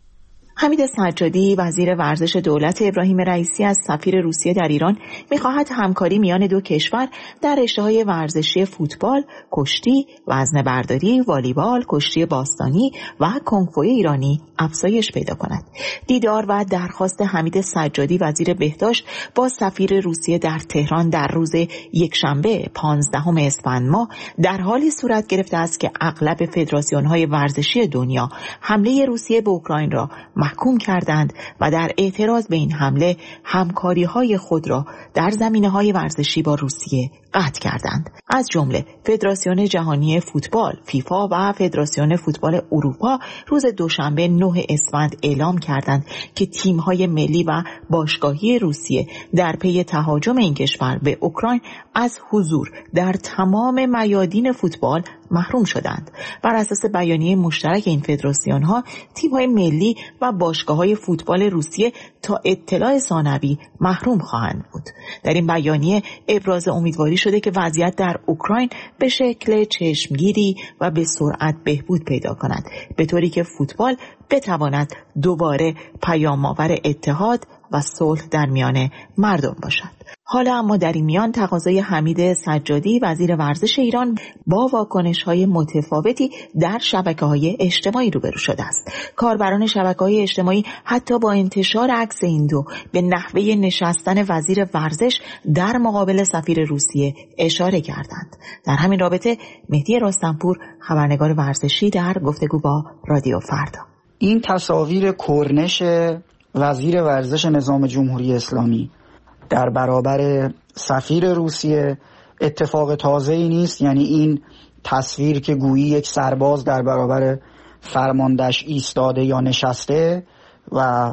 حمید سجادی وزیر ورزش دولت ابراهیم رئیسی از سفیر روسیه در ایران می‌خواهد همکاری میان دو کشور در رشته‌های ورزشی فوتبال، کشتی، وزنه‌برداری، والیبال، کشتی باستانی و کنگ‌فوی ایرانی افزایش پیدا کند. دیدار و درخواست حمید سجادی وزیر بهداشت با سفیر روسیه در تهران در روز یکشنبه 15 اسفند ماه در حالی صورت گرفته است که اغلب فدراسیون‌های ورزشی دنیا حمله روسیه به اوکراین را محکوم کردند و در اعتراض به این حمله همکاری‌های خود را در زمینه‌های ورزشی با روسیه قطع کردند. از جمله فدراسیون جهانی فوتبال فیفا و فدراسیون فوتبال اروپا روز دوشنبه 9 اسفند اعلام کردند که تیم‌های ملی و باشگاهی روسیه در پی تهاجم این کشور به اوکراین از حضور در تمام میادین فوتبال محروم شدند. بر اساس بیانیه مشترک این فدراسیون‌ها، تیم‌های ملی و باشگاه‌های فوتبال روسیه تا اطلاع ثانوی محروم خواهند بود. در این بیانیه ابراز امیدواری شده که وضعیت در اوکراین به شکل چشمگیری و به سرعت بهبود پیدا کند، به طوری که فوتبال بتواند دوباره پیام‌آور اتحاد و صلح در میان مردم باشد. حالا اما در این میان تقاضای حمید سجادی وزیر ورزش ایران با واکنش‌های متفاوتی در شبکه‌های اجتماعی روبرو شده است. کاربران شبکه‌های اجتماعی حتی با انتشار عکس این دو به نحوه نشستن وزیر ورزش در مقابل سفیر روسیه اشاره کردند. در همین رابطه مهدی رستمپور، خبرنگار ورزشی، در گفتگو با رادیو فردا: این تصاویر کرنش وزیر ورزش نظام جمهوری اسلامی در برابر سفیر روسیه اتفاق تازه‌ای نیست. یعنی این تصویر که گویی یک سرباز در برابر فرماندهش ایستاده یا نشسته و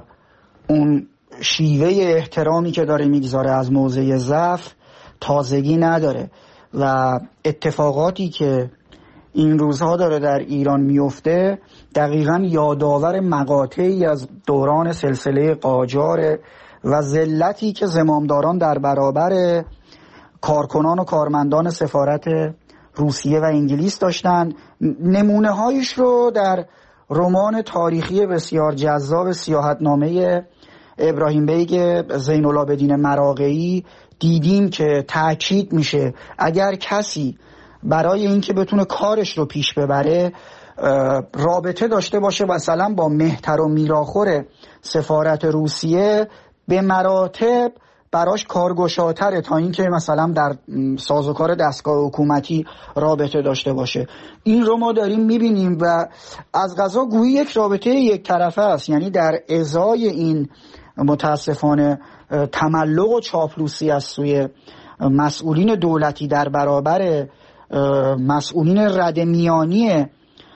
اون شیوه احترامی که داره میگذاره از موضع ضعف تازگی نداره و اتفاقاتی که این روزها داره در ایران میفته دقیقاً یادآور مقاطعی از دوران سلسله قاجار و ذلتی که زمامداران در برابر کارکنان و کارمندان سفارت روسیه و انگلیس داشتند. نمونه هایش رو در رمان تاریخی بسیار جذاب سیاحتنامه ابراهیم بیگ زین العابدین مراغه‌ای دیدیم که تأکید میشه اگر کسی برای اینکه بتونه کارش رو پیش ببره رابطه داشته باشه مثلا با مهتر و میراخور سفارت روسیه، به مراتب براش کارگشاتره تا اینکه مثلا در سازوکار دستگاه حکومتی رابطه داشته باشه. این رو ما داریم میبینیم و از قضا گویی یک رابطه یک طرفه است. یعنی در ازای این متاسفانه تملق و چاپلوسی از سوی مسئولین دولتی در برابر مسئولین رده میانی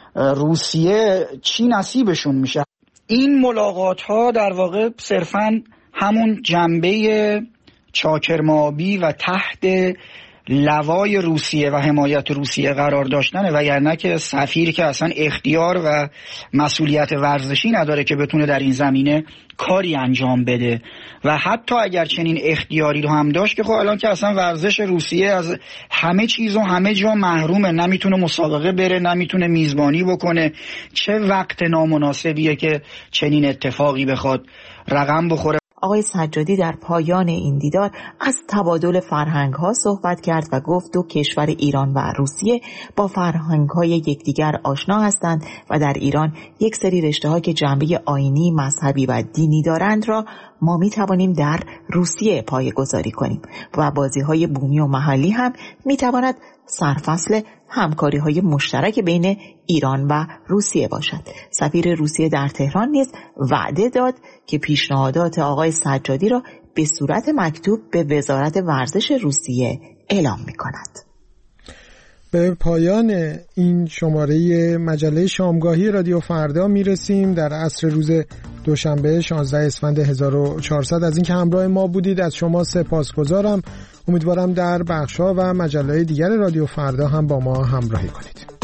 روسیه چی نصیبشون میشه. این ملاقات ها در واقع صرفاً همون جنبه چاکرمابی و تحت لوای روسیه و حمایت روسیه قرار داشتنه، وگرنه که سفیر که اصلا اختیار و مسئولیت ورزشی نداره که بتونه در این زمینه کاری انجام بده. و حتی اگر چنین اختیاری رو هم داشت که خب الان که اصلا ورزش روسیه از همه چیز و همه جا محرومه، نمیتونه مسابقه بره، نمیتونه میزبانی بکنه. چه وقت نامناسبیه که چنین اتفاقی بخواد رقم بخوره. آقای سجادی در پایان این دیدار از تبادل فرهنگ‌ها صحبت کرد و گفت دو کشور ایران و روسیه با فرهنگ‌های یکدیگر آشنا هستند و در ایران یک سری رشته‌ها که جنبه آیینی، مذهبی و دینی دارند را ما می‌توانیم در روسیه پایه‌گذاری کنیم و بازی‌های بومی و محلی هم می‌تواند سرفصل همکاری‌های مشترک بین ایران و روسیه باشد. سفیر روسیه در تهران نیز وعده داد که پیشنهادات آقای سجادی را به صورت مکتوب به وزارت ورزش روسیه اعلام می‌کند. به پایان این شماره مجله شامگاهی رادیو فردا میرسیم در عصر روز دوشنبه 16 اسفند 1400. از اینکه همراه ما بودید از شما سپاسگزارم. امیدوارم در بخش‌ها و مجله دیگر رادیو فردا هم با ما همراهی کنید.